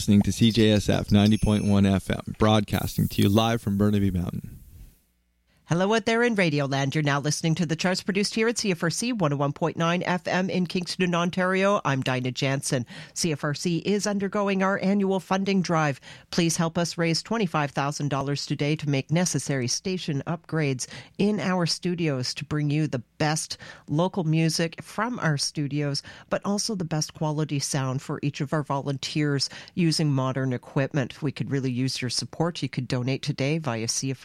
Listening to CJSF 90.1 FM, broadcasting to you live from Burnaby Mountain. Hello out there in Radioland. You're now listening to the charts produced here at CFRC 101.9 FM in Kingston, Ontario. I'm Dinah Jansen. CFRC is undergoing our annual funding drive. Please help us raise $25,000 today to make necessary station upgrades in our studios to bring you the best local music from our studios, but also the best quality sound for each of our volunteers using modern equipment. We could really use your support. You could donate today via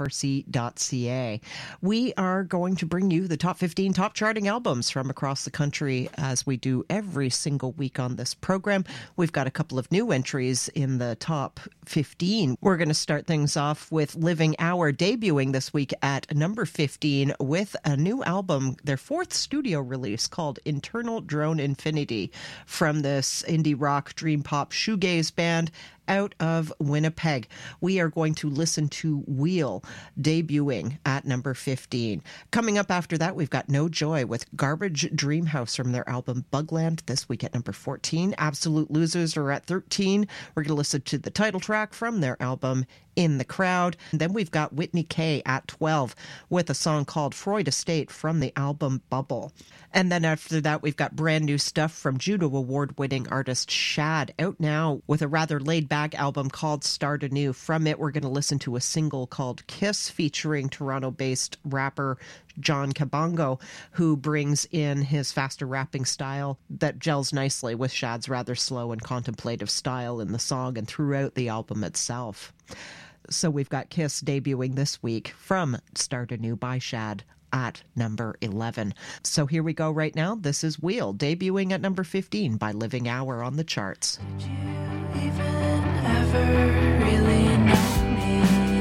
cfrc.ca. We are going to bring you the top 15 top charting albums from across the country as we do every single week on this program. We've got a couple of new entries in the top 15. We're going to start things off with Living Hour debuting this week at number 15 with a new album, their fourth studio release called Internal Drone Infinity from this indie rock dream pop shoegaze band out of Winnipeg. We are going to listen to Wheel debuting at number 15. Coming up after that, we've got No Joy with Garbage Dreamhouse from their album Bugland this week at number 14. Absolute Losers are at 13. We're going to listen to the title track from their album In the Crowd. And then we've got Whitney Kay at 12 with a song called Freud Estate from the album Bubble. And then after that, we've got brand new stuff from Juno Award-winning artist Shad out now with a rather laid-back album called Start Anew. From it, we're going to listen to a single called Kiss featuring Toronto-based rapper John Kabongo, who brings in his faster rapping style that gels nicely with Shad's rather slow and contemplative style in the song and throughout the album itself. So we've got Kiss debuting this week from Start Anew by Shad at number 11. So here we go right now. This is Wheel debuting at number 15 by Living Hour on the charts. Did you even ever really know me?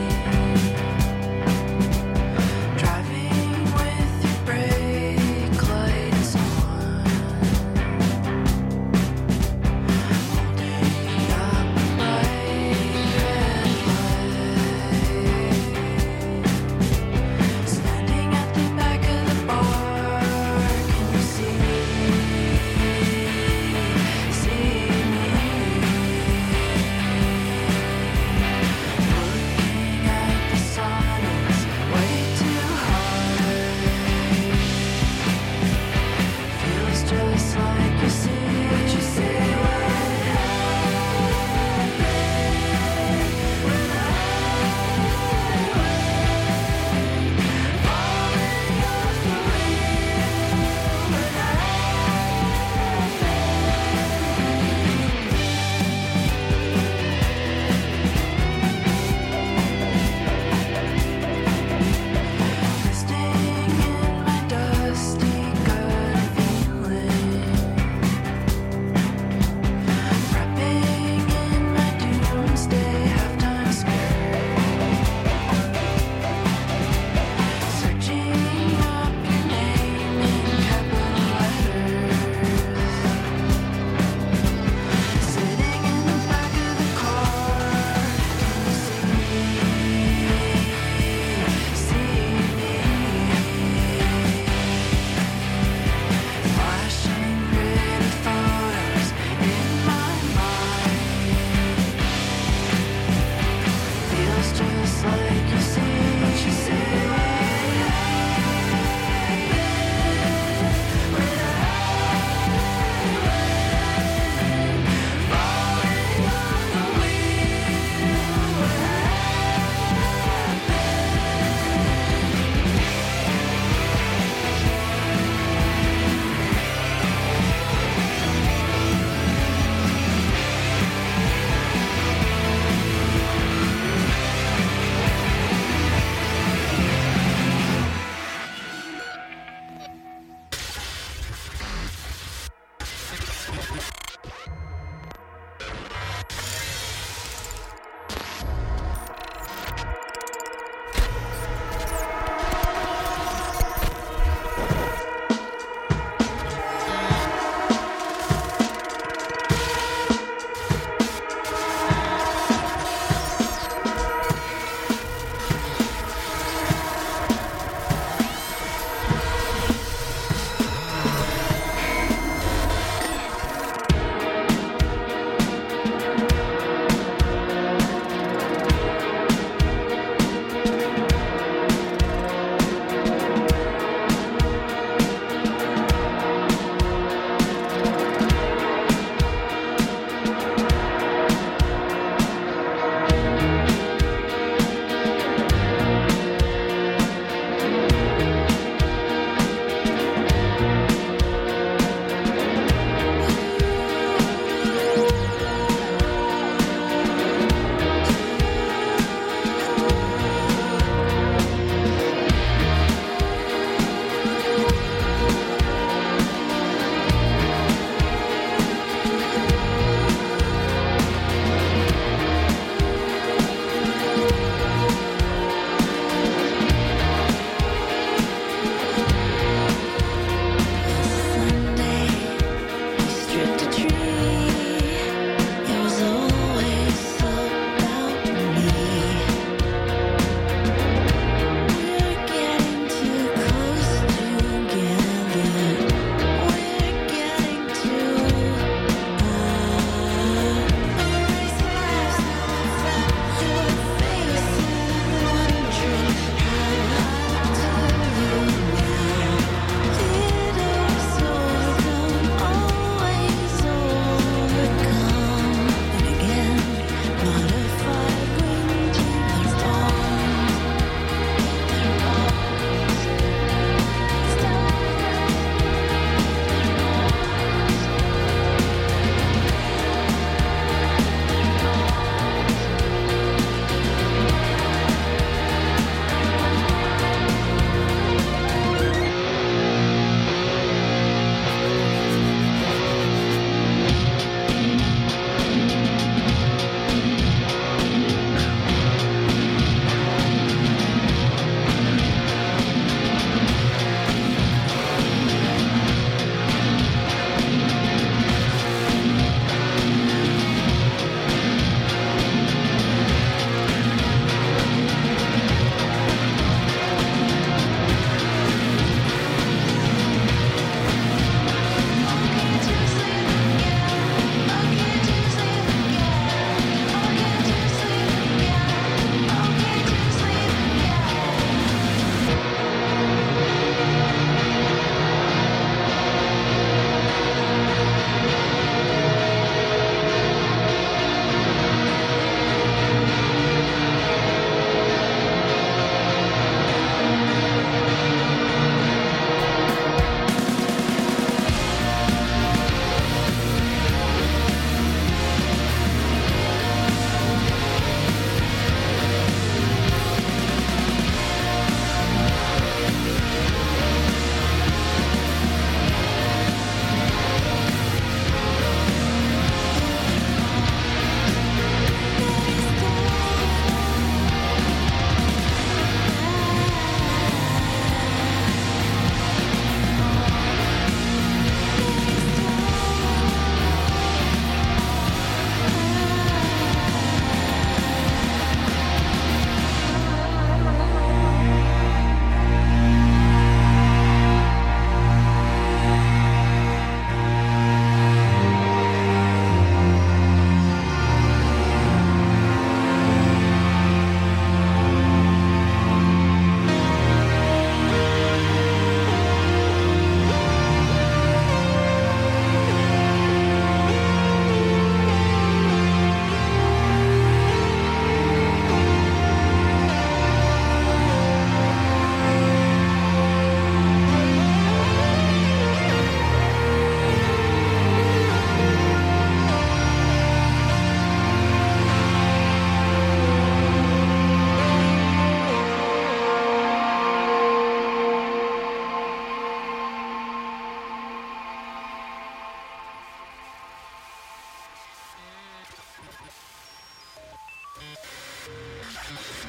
Driving with your brake lights on, holding up my red light, standing at the back of the bar. Can you see me?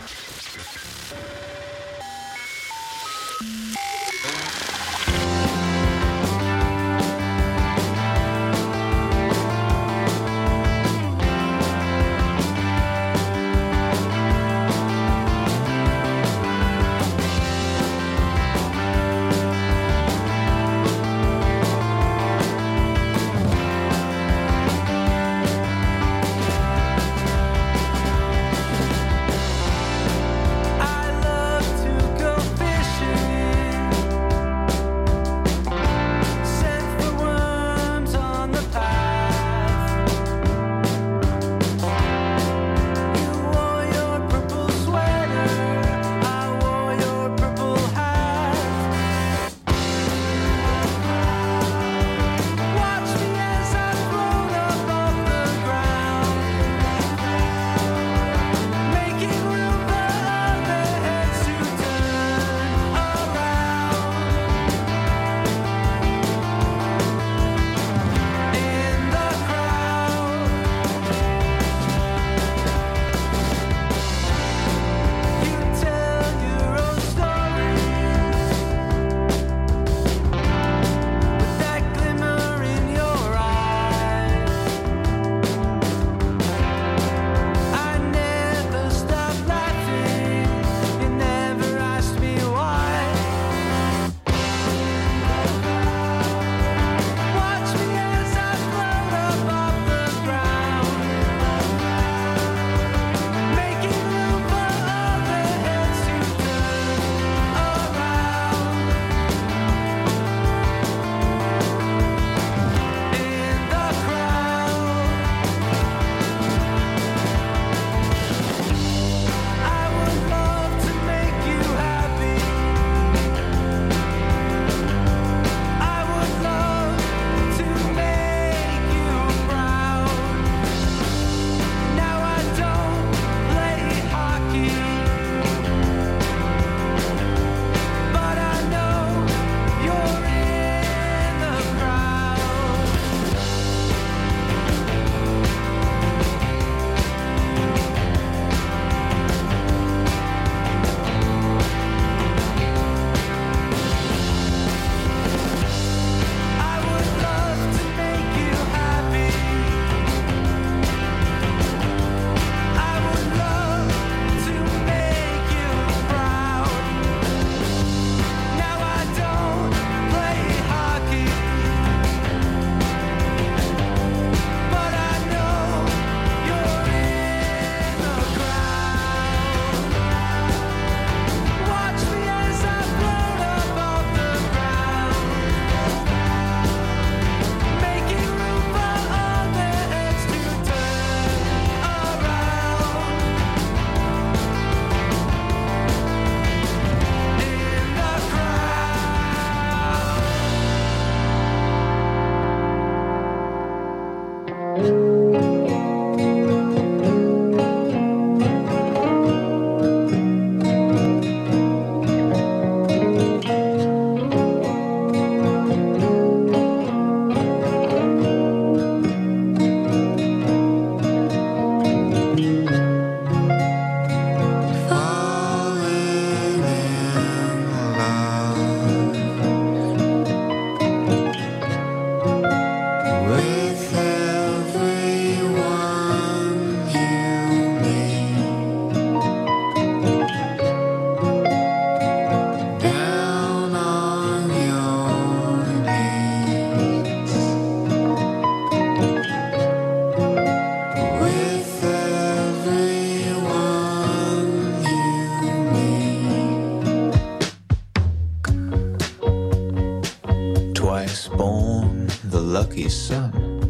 lucky son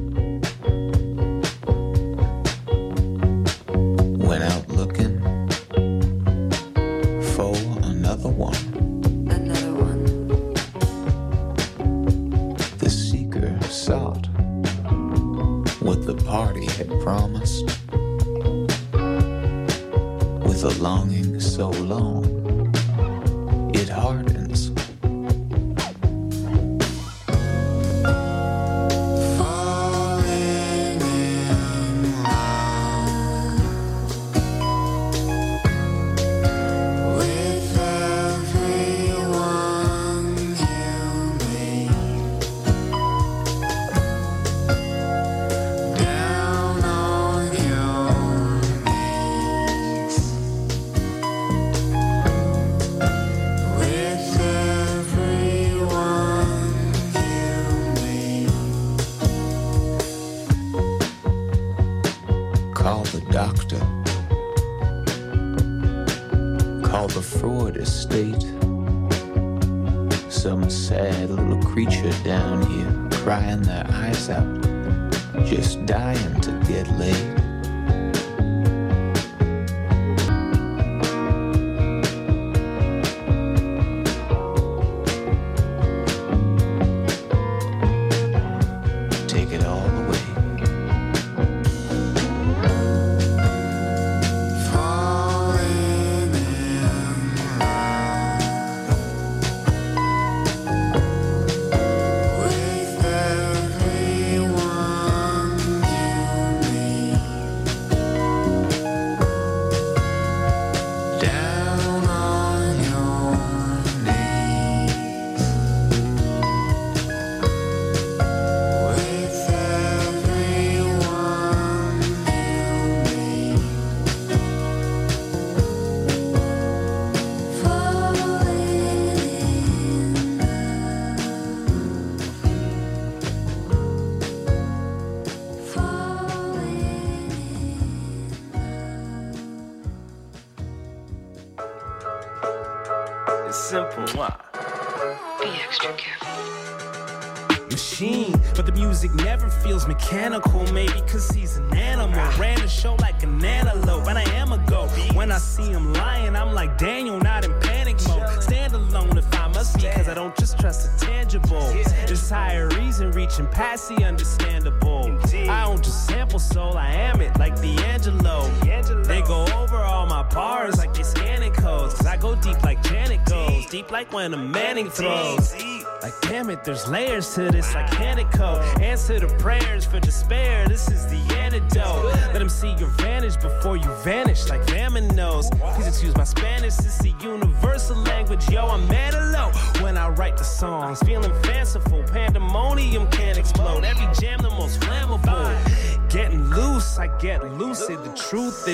went out looking for another one. Another one. The seeker sought what the party had promised with a longing so long it hardens. Falling in love cluster called the Freud Estate. Some sad little creature down here crying their eyes out, just dying to get laid. Take it all away. Falling in love with everyone you meet. Down on your knees with everyone you meet. Falling in love. Falling It's simple, what? Be extra careful. Machine, but the music never feels mechanical. Maybe cause he's an animal. Ran the show like an antelope, and I am a goat. When I see him lying, I'm like Daniel, not in panic mode. Stand alone if I must be, cause I don't just trust the tangible. There's higher reason reaching past the understandable. I don't just sample soul, I am it like D'Angelo. They go over all my bars like they scanning codes. Cause I go deep like Janet goes, deep like when a Manning throws. Like damn it, there's layers to this like Hannah. Answer the prayers for despair, this is the antidote. Let them see your vantage before you vanish like famine knows. Please excuse my Spanish, it's a universal language. Yo, I'm mad low when I write the songs. Feeling fanciful, pandemonium can't explode. Every jam the most flammable. Getting loose, I get lucid. The truth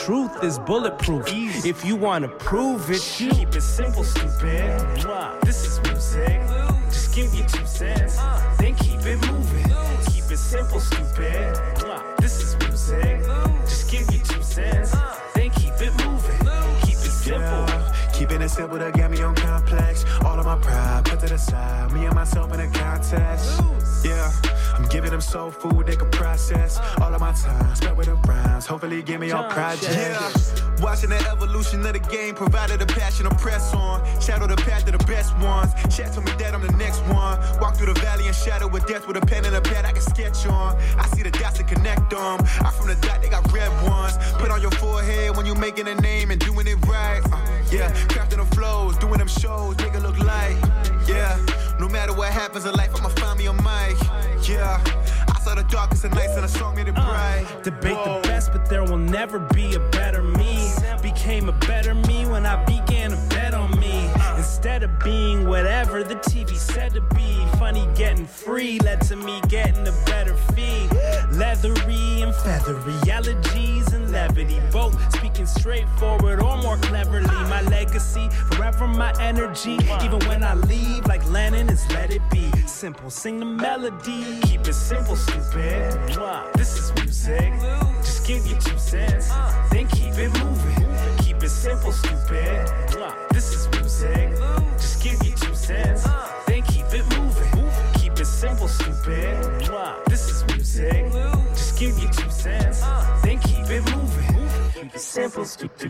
is bulletproof. If you wanna prove it, keep it simple, stupid. This is music. Just give you 2 cents, then keep it moving. Keep it simple, stupid. This is music. Just give you 2 cents, then keep it moving. Keep it simple. Keeping it simple to get me on complex. All of my pride put to the side. Me and myself in a contest. Yeah, I'm giving them soul food they can process. All of my time spent with the rhymes. Hopefully give me on projects. Yeah, watching the evolution of the game, provided a passion to press on. Shadow the path of the best ones. Chat told me that I'm the next one. Walk through the valley and shadow with death with a pen and a pad I can sketch on. I see the dots and connect them. I'm from the dot, they got red ones. Put on your forehead when you making a name and doing it right. Yeah, crafting the flows, doing them shows, make it look like. Yeah, no matter what happens in life, I'ma find me a mic. Yeah, I saw the darkest of nights and the song made it bright. Debate the best, but there will never be a better me. Became a better me when I began to bet on me. Instead of being whatever the TV said to be. Funny getting free led to me getting a better fee. Leathery and feathery, allergies and levity. Both speaking straightforward or more cleverly. My legacy, forever my energy. Even when I leave, like Lennon, is let it be. Simple, sing the melody. Keep it simple, stupid. This is music. Just give you 2 cents, then keep it moving. Keep it simple, stupid. This is music. Just give you 2 cents, then keep it moving. Keep it simple, stupid. This is music. Just give you 2 cents, then keep it moving. Keep it simple, stupid.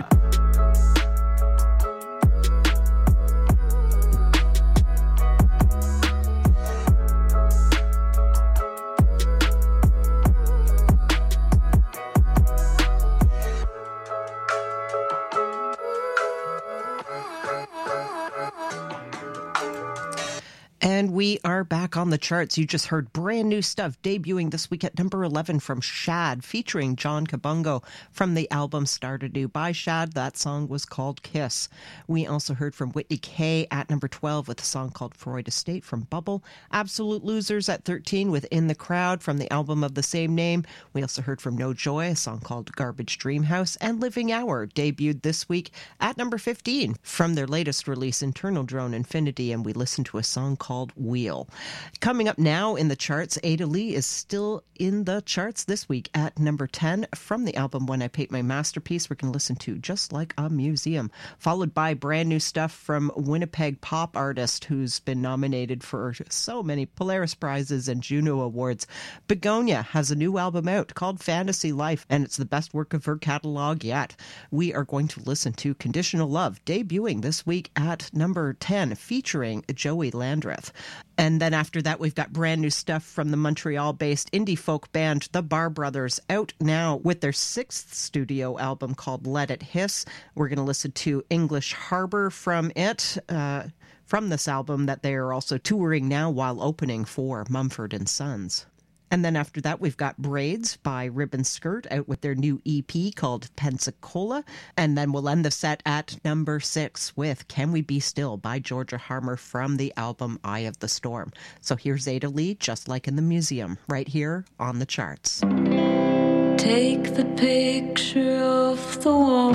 And we are back on the charts. You just heard brand new stuff debuting this week at number 11 from Shad, featuring John Kabungo from the album Started New by Shad. That song was called Kiss. We also heard from Whitney Kay at number 12 with a song called Freud Estate from Bubble. Absolute Losers at 13 with In the Crowd from the album of the same name. We also heard from No Joy, a song called Garbage Dream House. And Living Hour debuted this week at number 15 from their latest release, Internal Drone Infinity. And we listened to a song called Wheel. Coming up now in the charts, Ada Lee is still in the charts this week at number 10 from the album When I Paint My Masterpiece. We're going to listen to Just Like a Museum, followed by brand new stuff from Winnipeg pop artist who's been nominated for so many Polaris Prizes and Juno Awards. Begonia has a new album out called Fantasy Life, and it's the best work of her catalog yet. We are going to listen to Conditional Love, debuting this week at number 10, featuring Joey Landreth. And then after that, we've got brand new stuff from the Montreal-based indie folk band The Bar Brothers, out now with their 6th studio album called Let It Hiss. We're going to listen to English Harbor from it, from this album that they are also touring now while opening for Mumford & Sons. And then after that, we've got Braids by Ribbon Skirt out with their new EP called Pensacola. And then we'll end the set at number 6 with Can We Be Still by Georgia Harmer from the album Eye of the Storm. So here's Ada Lee, Just Like in the Museum, right here on the charts. Take the picture of the wall.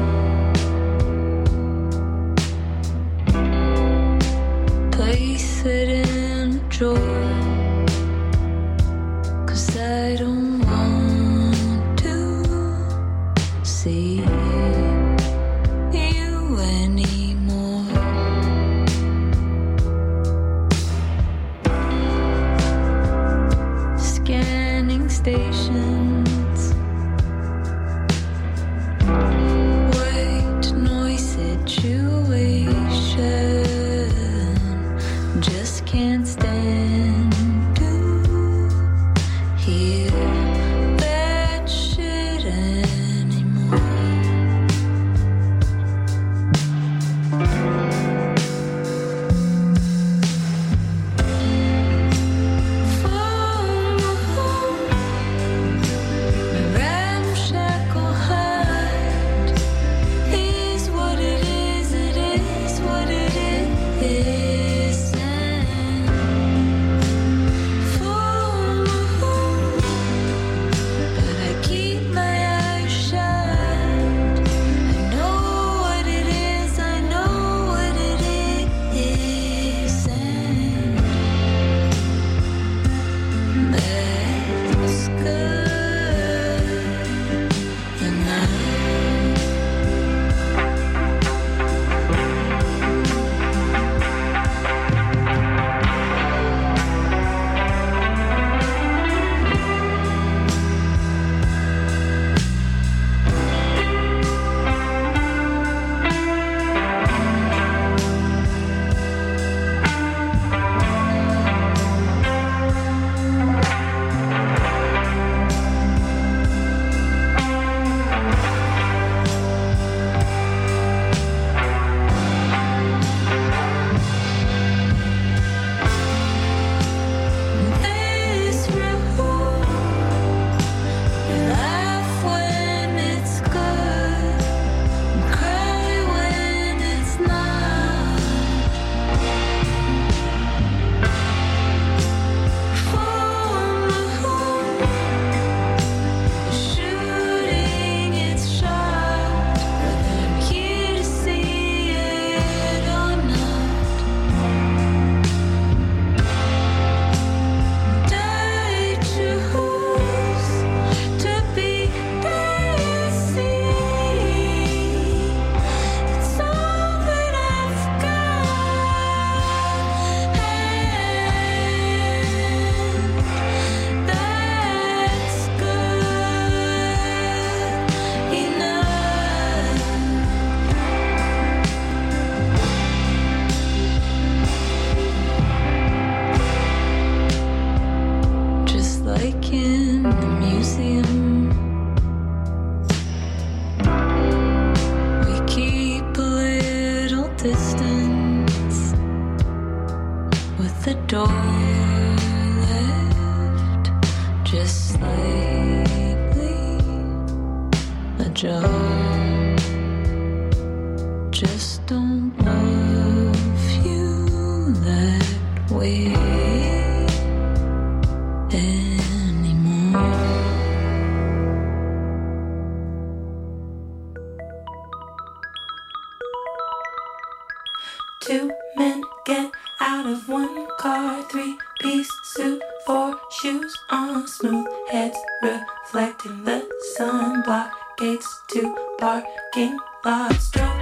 Place it in a drawer. 'Cause I don't want to see you anymore. Scanning stations, white noise situation, just can't stand to hear that shit anymore. Phone home, my ramshackle heart is what it is, it is what it is. And phone home, but I keep my eyes shut. I know what it is, I know what it is. And that's good enough. This room, we laugh when it's good, and cry when it's not. From the home, shooting its shot, whether I'm here to see it or not. I choose to be daisy. It's all that I've got, and that's good enough. Just like in the museum, we keep a little distance with the door left just slightly ajar. Just don't love you that way anymore. Two men get out of one car, 3-piece suit, 4 shoes on, smooth heads reflecting the sun, block gates to parking lots, drove